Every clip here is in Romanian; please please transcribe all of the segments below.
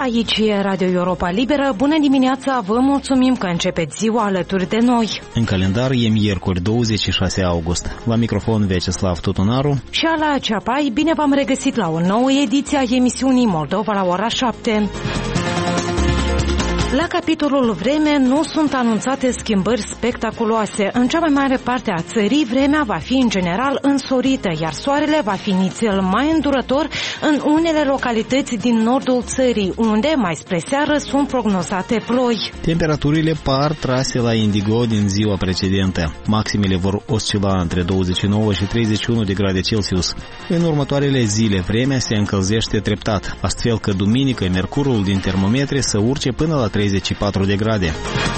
Aici e Radio Europa Liberă. Bună dimineața, vă mulțumim că începeți ziua alături de noi. În calendar e miercuri 26 august. La microfon Vyacheslav Tutunaru și Ala Ceapai, bine v-am regăsit la o nouă ediție a emisiunii Moldova la ora 7. La capitolul vreme nu sunt anunțate schimbări spectaculoase. În cea mai mare parte a țării, vremea va fi în general însorită, iar soarele va fi nițel mai îndurător în unele localități din nordul țării, unde, mai spre seară, sunt prognozate ploi. Temperaturile par trase la indigo din ziua precedentă. Maximele vor oscila între 29 și 31 de grade Celsius. În următoarele zile, vremea se încălzește treptat, astfel că duminică mercurul din termometre să urce până la 34 de grade.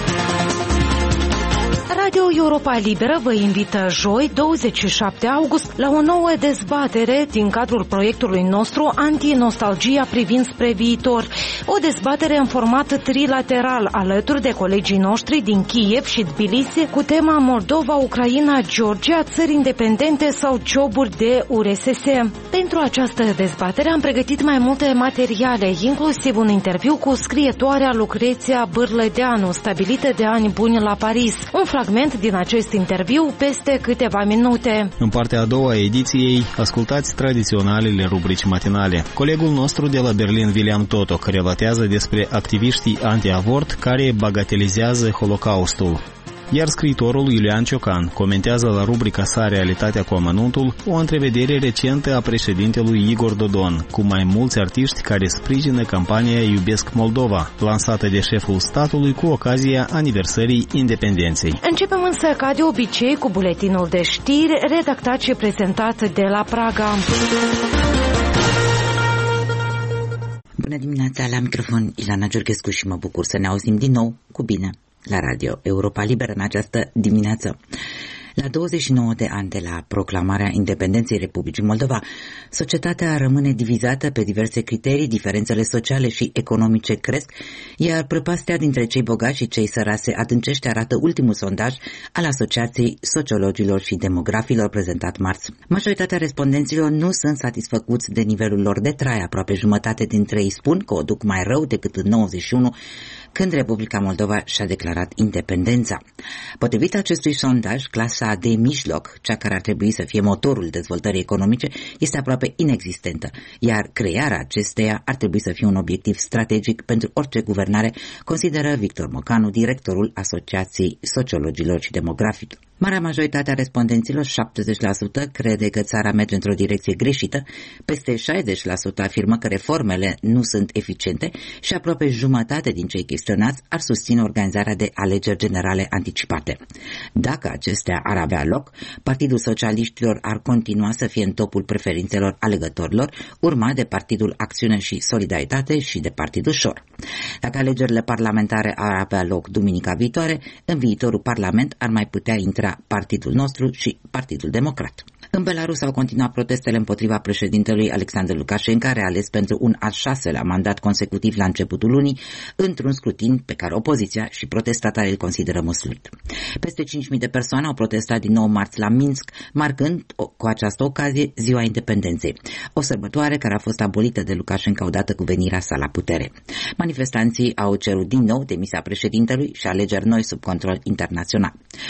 Radio Europa Liberă vă invită joi, 27 august, la o nouă dezbatere din cadrul proiectului nostru Anti-nostalgia privind spre viitor. O dezbatere în format trilateral alături de colegii noștri din Kiev și Tbilisi cu tema Moldova, Ucraina, Georgia, țări independente sau joburi de URSS. Pentru această dezbatere am pregătit mai multe materiale, inclusiv un interviu cu scrietoarea Lucreția Bârlădeanu, stabilită de ani buni la Paris. Un fragment din acest interviu peste câteva minute. În partea a doua a ediției, ascultați tradiționalele rubrici matinale. Colegul nostru de la Berlin, William Totoc, relatează despre activiștii anti-avort care bagatelizează Holocaustul. Iar scriitorul Iulian Ciocan comentează la rubrica sa Realitatea cu amănuntul o întrevedere recentă a președintelui Igor Dodon cu mai mulți artiști care sprijină campania Iubesc Moldova, lansată de șeful statului cu ocazia aniversării independenței. Începem însă ca de obicei cu buletinul de știri redactat și prezentat de la Praga. Bună dimineața, la microfon Ilana Giurghescu și mă bucur să ne auzim din nou cu bine la Radio Europa Liberă în această dimineață. La 29 de ani de la proclamarea independenței Republicii Moldova, societatea rămâne divizată pe diverse criterii, diferențele sociale și economice cresc, iar prăpastia dintre cei bogați și cei săraci se adâncește, arată ultimul sondaj al Asociației Sociologilor și Demografilor prezentat marți. Majoritatea respondenților nu sunt satisfăcuți de nivelul lor de trai, aproape jumătate dintre ei spun că o duc mai rău decât în 91, când Republica Moldova și-a declarat independența. Potrivit acestui sondaj, clasa de mijloc, cea care ar trebui să fie motorul dezvoltării economice, este aproape inexistentă, iar crearea acesteia ar trebui să fie un obiectiv strategic pentru orice guvernare, consideră Victor Mocanu, directorul Asociației Sociologilor și Demografilor. Marea majoritate a respondenților, 70%, crede că țara merge într-o direcție greșită, peste 60% afirmă că reformele nu sunt eficiente și aproape jumătate din cei chestionați ar susține organizarea de alegeri generale anticipate. Dacă acestea ar avea loc, Partidul Socialiștilor ar continua să fie în topul preferințelor alegătorilor, urmat de Partidul Acțiune și Solidaritate și de Partidul Șor. Dacă alegerile parlamentare ar avea loc duminica viitoare, în viitorul parlament ar mai putea intra Partidul nostru și Partidul Democrat. În Belarus au continuat protestele împotriva președintelui Alexander Lukashenko, reales pentru un al 6-lea mandat consecutiv la începutul lunii, într-un scrutin pe care opoziția și protestatarii îl consideră măsluit. Peste 5.000 de persoane au protestat din nou marți la Minsk, marcând cu această ocazie Ziua Independenței, o sărbătoare care a fost abolită de Lukashenko odată cu venirea sa la putere. Manifestanții au cerut din nou demisia președintelui și alegeri noi sub control internațional.